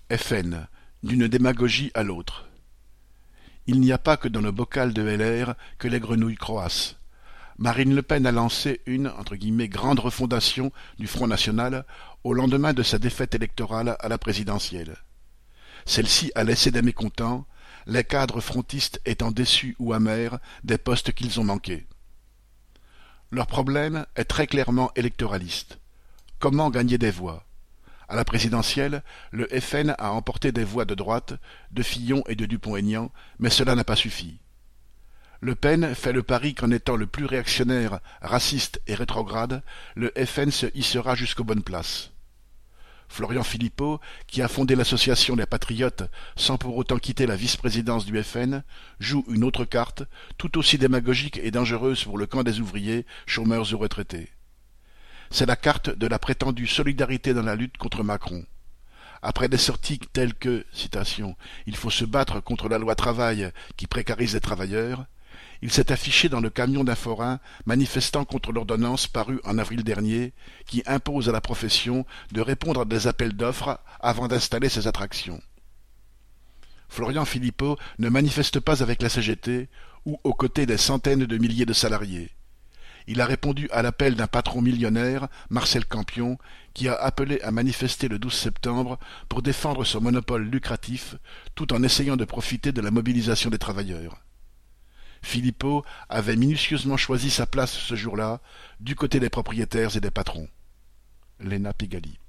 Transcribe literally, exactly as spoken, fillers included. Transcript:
F N, d'une démagogie à l'autre. Il n'y a pas que dans le bocal de L R que les grenouilles croissent. Marine Le Pen a lancé une entre guillemets, grande refondation du Front national au lendemain de sa défaite électorale à la présidentielle. Celle-ci a laissé des mécontents, les cadres frontistes étant déçus ou amers des postes qu'ils ont manqués. Leur problème est très clairement électoraliste. Comment gagner des voix? À la présidentielle, le F N a emporté des voix de droite, de Fillon et de Dupont-Aignan, mais cela n'a pas suffi. Le Pen fait le pari qu'en étant le plus réactionnaire, raciste et rétrograde, le F N se hissera jusqu'aux bonnes places. Florian Philippot, qui a fondé l'association des Patriotes sans pour autant quitter la vice-présidence du F N, joue une autre carte, tout aussi démagogique et dangereuse pour le camp des ouvriers, chômeurs ou retraités. C'est la carte de la prétendue solidarité dans la lutte contre Macron. Après des sorties telles que, citation, « il faut se battre contre la loi travail qui précarise les travailleurs », il s'est affiché dans le camion d'un forain manifestant contre l'ordonnance parue en avril dernier qui impose à la profession de répondre à des appels d'offres avant d'installer ses attractions. Florian Philippot ne manifeste pas avec la C G T ou aux côtés des centaines de milliers de salariés. Il a répondu à l'appel d'un patron millionnaire, Marcel Campion, qui a appelé à manifester le douze septembre pour défendre son monopole lucratif tout en essayant de profiter de la mobilisation des travailleurs. Philippot avait minutieusement choisi sa place ce jour-là, du côté des propriétaires et des patrons. Léna Pigaly.